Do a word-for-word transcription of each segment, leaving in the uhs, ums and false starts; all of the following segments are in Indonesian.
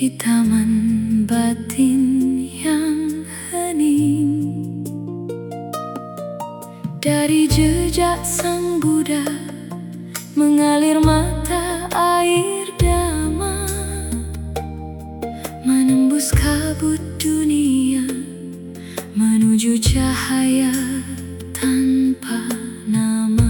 di taman batin yang hening. Dari jejak sang Buddha mengalir mata air dhamma, menembus kabut dunia menuju cahaya tanpa nama.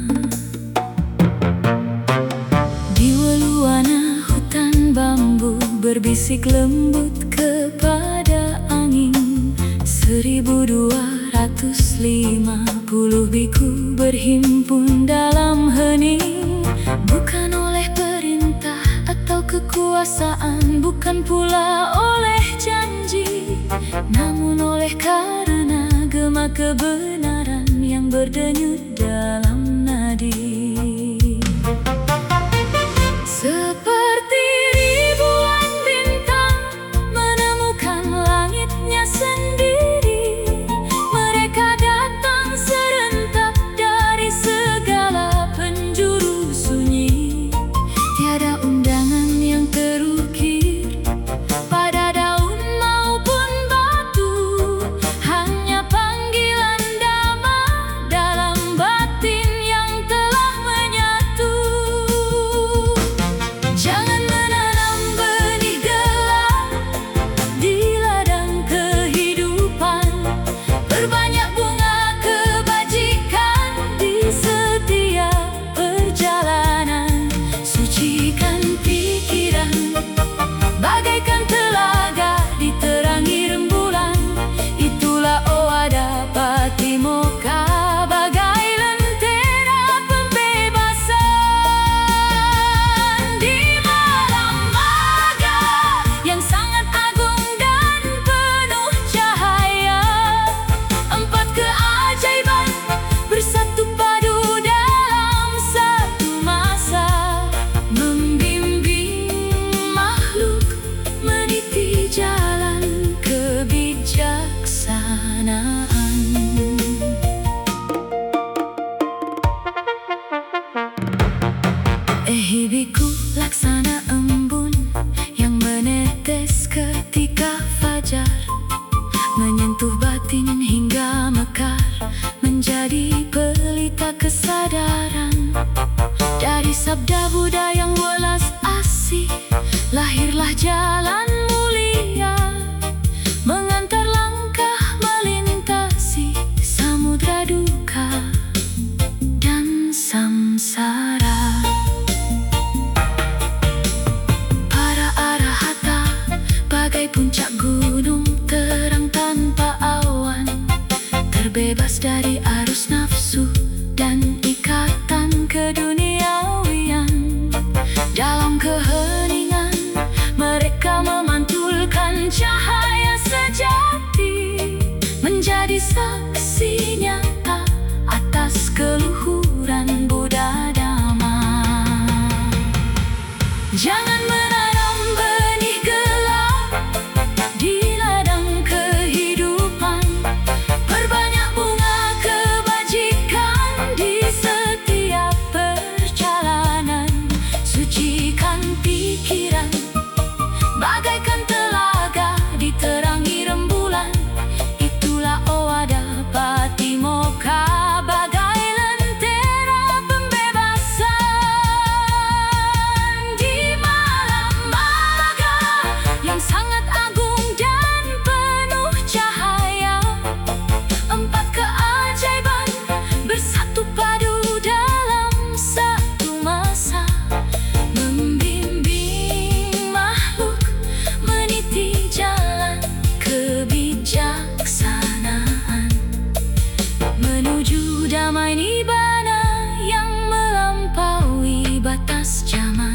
Di weluana hutan bambu berbisik lembut kepada angin. Seribu dua ratus lima puluh biku berhimpun dalam hening. Bukan oleh perintah atau kekuasaan, bukan pula oleh janji, namun oleh karena gema kebenaran yang berdenyut dalam nadi. Seperti ribuan bintang menemukan langitnya sendiri, mereka datang serentak dari segala penjuru sunyi. Tiada undangan yang terukir pada daun maupun batu, hanya panggilan dhamma dalam batin yang telah menyatu. Jangan menanam benih gelap di ladang kehidupan. Perbanyak bunga kebajikan di setiap perjalanan. Sucikan pikiran bagaikan telaga diterangi rembulan. Itulah Owada Patimokkha, bagai lentera pembebasan. Di malam maga yang sangat agung dan penuh cahaya, empat keajaiban bersatu padu dalam satu masa, membimbing makhluk meniti jalan kebijaksanaan. Eh biku laksana embun yang menetes ketika fajar, menyentuh batin hingga mekar, menjadi pelita kesadaran. Dari sabda Buddha yang welas asih, lahirlah jalan mulia, mengantar langkah melintasi samudra duka dan samsara. Para arahata bagai puncak gunung terang tanpa awan, terbebas dari arus nafsu dan ikatan keduniawian. Dalam keheningan mereka memantulkan cahaya sejati, menjadi saksi nyata atas keluhuran Buddha Dhamma. Jangan menanam benih gelap di ladang kehidupan. Perbanyak bunga kebajikan di setiap perjalanan. Sucikan pikiran bagaikan telaga diterangi rembulan. Itulah Owada Patimokkha, bagai lentera pembebasan. Di malam maga yang sangat agung dan penuh cahaya, empat keajaiban bersatu padu dalam satu masa, membimbing makhluk meniti jalan kebijaksanaan, menuju damai nibbana yang melampaui batas zaman.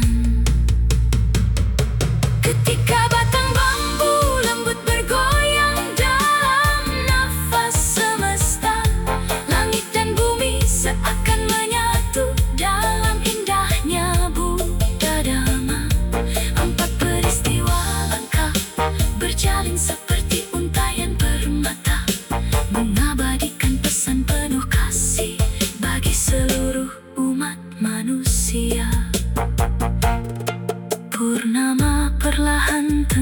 Ketika batang bambu lembut bergoyang dalam nafas semesta, langit dan bumi seakan menyatu dalam indahnya Buddha Dhamma. Empat peristiwa lengkap berjalin seperti untaian permata, mengabadikan pesan penuh kasih bagi seluruh umat manusia. Purnama perlahan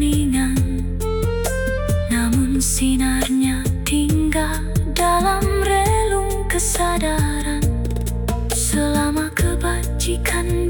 keheningan, namun sinarnya tinggal dalam relung kesadaran. Selama kebajikan